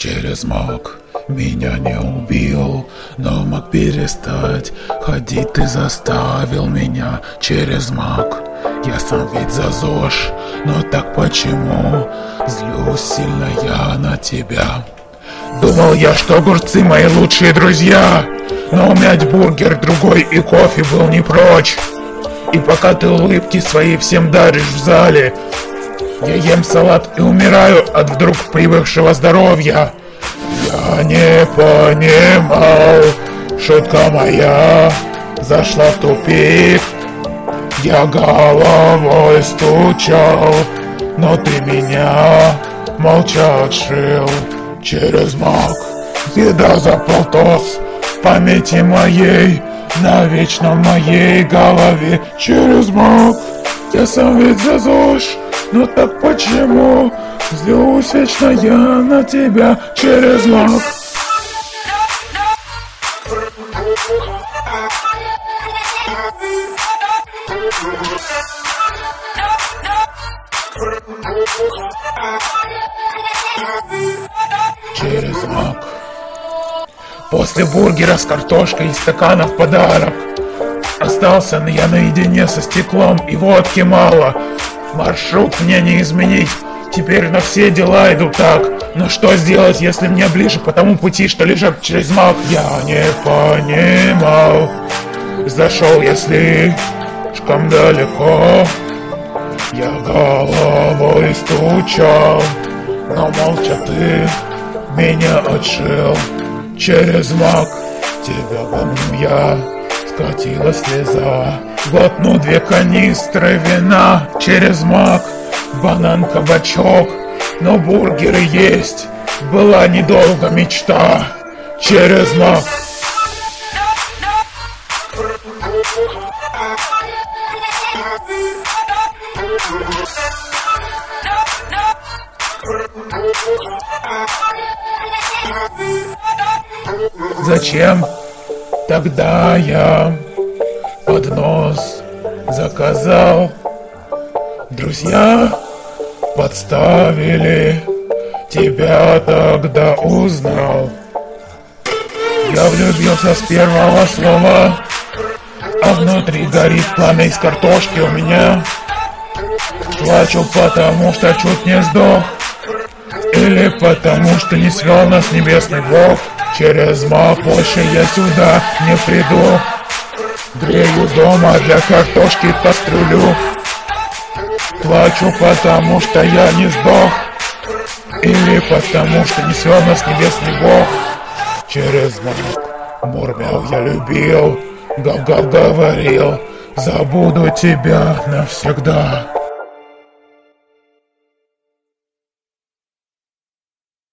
через мог. Меня не убил, но мог перестать ходить. Ты заставил меня через мог. Я сам ведь за ЗОЖ, но так почему злюсь сильно я на тебя? Думал я, что огурцы мои лучшие друзья, но умять бургер другой и кофе был не прочь. И пока ты улыбки свои всем даришь в зале, я ем салат и умираю от вдруг привыкшего здоровья. Я не понимал, шутка моя зашла в тупик. Я головой стучал, но ты меня молча отшил через мог. Еда за полтос в памяти моей, навечно в моей голове через мог. Я сам ведь за ЗОЖ, но так почему злюсь вечно я на тебя через мог? Через мог. После бургера с картошкой и стакана в подарок остался я наедине со стеклом, и водки мало. Маршрут мне не изменить, теперь на все дела иду так. Но что сделать, если мне ближе по тому пути, что лежат через мог? Я не понимал, зашел я слишком далеко. Я головой стучал, но молча ты меня отшил через мог. Тебя помню я, скатилась слеза. Глотну 2 канистры вина через мог. Банан, кабачок, но бургеры есть. Была недолго мечта через мог. Зачем тогда я поднос заказал? Друзья подставили, тебя тогда узнал. Я влюбился с первого слова, а внутри горит пламя из картошки у меня. Плачу, потому что чуть не сдох, или потому что не свел нас небесный Бог. Через мог больше я сюда не приду. Грею дома для картошки кастрюлю. Плачу, потому что я не сдох, или потому что не свел нас небесный Бог. Через мог мурмял я любил, гав-гав говорил, забуду тебя навсегда.